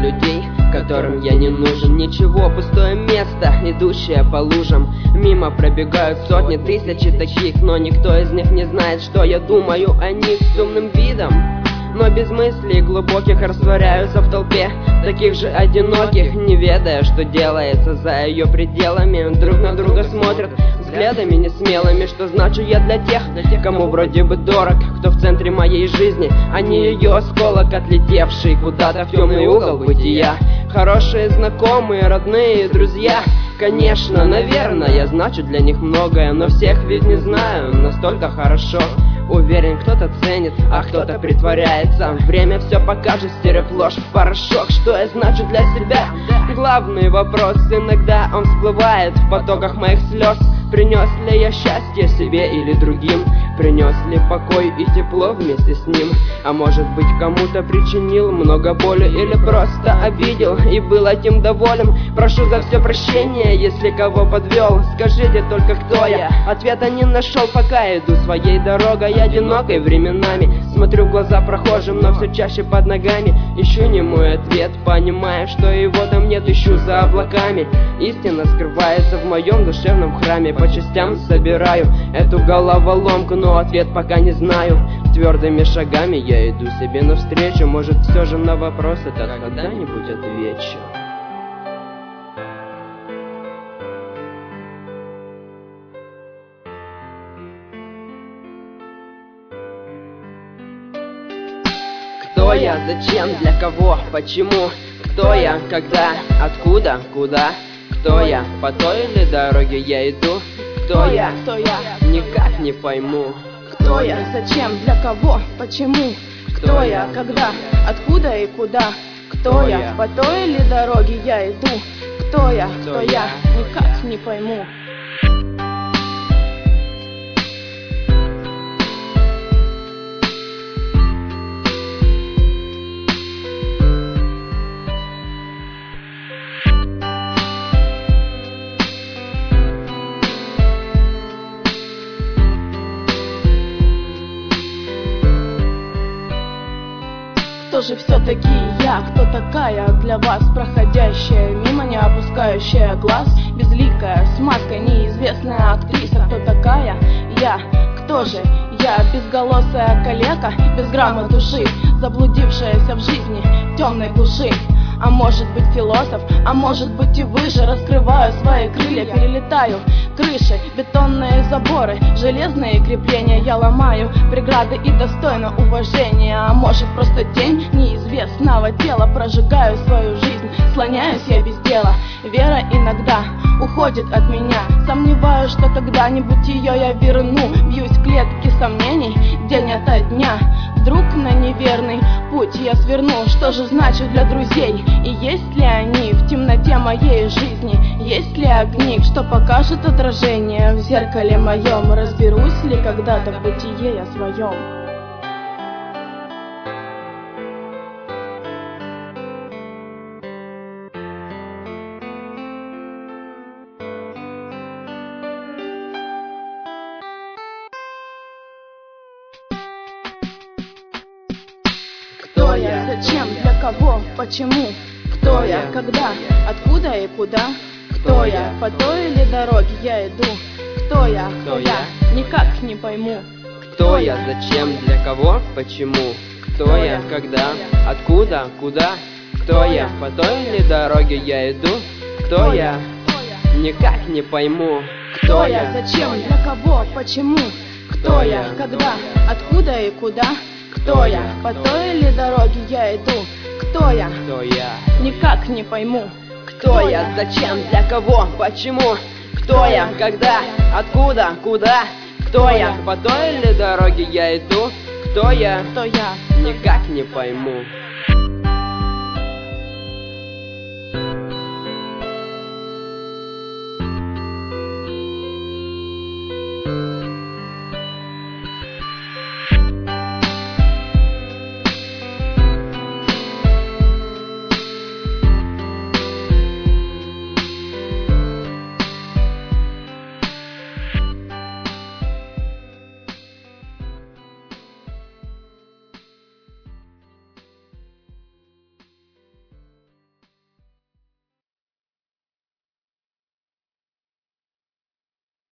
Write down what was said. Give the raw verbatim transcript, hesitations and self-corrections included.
людей, которым я не нужен. Ничего, пустое место, идущее по лужам. Мимо пробегают сотни, тысячи таких, но никто из них не знает, что я думаю о них с умным видом. Но без мыслей глубоких растворяются в толпе таких же одиноких, не ведая, что делается за ее пределами. Друг на друга смотрят взглядами несмелыми, что значу я для тех, кому вроде бы дорог, кто в центре моей жизни, а не ее осколок, отлетевший куда-то в темный угол бытия. Хорошие знакомые, родные, друзья, конечно, наверное, я значу для них многое, но всех ведь не знаю настолько хорошо. Уверен, кто-то ценит, а кто-то притворяется. Время все покажет, стерев ложь в порошок. Что я значу для себя? Главный вопрос, иногда он всплывает в потоках моих слез. Принес ли я счастье себе или другим? Принес ли покой и тепло вместе с ним? А может быть, кому-то причинил много боли или просто обидел и был этим доволен? Прошу за все прощения, если кого подвел. Скажите только, кто я? Ответа не нашел, пока иду своей дорогой одинокой временами. Смотрю в глаза прохожим, но все чаще под ногами ищу немой ответ, понимая, что его там нет, ищу за облаками. Истина скрывается в моем душевном храме. По частям собираю эту головоломку, но ответ пока не знаю. Твердыми шагами я иду себе навстречу. Может, все же на вопрос этот когда-нибудь отвечу. Кто я, зачем, для кого, почему? Кто я, когда, откуда, куда? Кто я, по той или дороге я иду? Кто я, кто я, никак не пойму. Кто я, зачем, для кого, почему? Кто я, когда, откуда и куда? Кто я, по той или дороге я иду? Кто я, кто я, никак не пойму. Кто же все-таки я, кто такая для вас, проходящая мимо, не опускающая глаз, безликая, с маской, неизвестная актриса? Кто такая я, кто же я, безголосая калека, без грамма души, заблудившаяся в жизни темной глуши? А может быть философ, а может быть и выше. Раскрываю свои крылья, перелетаю крыши, бетонные заборы, железные крепления. Я ломаю преграды и достойно уважения. А может просто тень неизвестного тела. Прожигаю свою жизнь, слоняюсь я без дела. Вера иногда уходит от меня. Сомневаюсь, что когда-нибудь ее я верну. Бьюсь в клетки сомнений день ото дня. Вдруг на неверный путь я сверну. Что же значит для друзей? И есть ли они в темноте моей жизни? Есть ли огни, что покажет отражение в зеркале моем? Разберусь ли когда-то в бытие я своем? Кто я, зачем, для кого, почему? Кто я, когда, откуда и куда? Кто я, по той или дороге я иду? Кто я, кто я, никак не пойму. Кто я, зачем, для кого, почему? Кто я, когда, откуда, куда? Кто я, по той или дороге я иду? Кто я, никак не пойму. Кто я, зачем, для кого, почему? Кто я, когда, откуда и куда? Кто я, по той или дороге я иду? Кто я, Кто я, никак не пойму. Кто я, зачем, для кого, почему? Кто я, когда, откуда, куда? Кто я, по той или дороге я иду? Кто я, Кто я, никак не пойму.